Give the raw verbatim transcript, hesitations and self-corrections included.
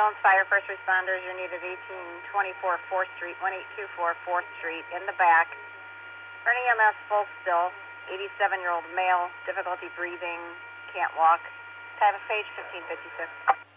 ambulance, fire, first responders, you're needed eighteen twenty-four fourth Street, one eight two four fourth Street, in the back. Burning M S, full still, eighty-seven-year-old male, difficulty breathing, can't walk. Time of phase fifteen fifty-six.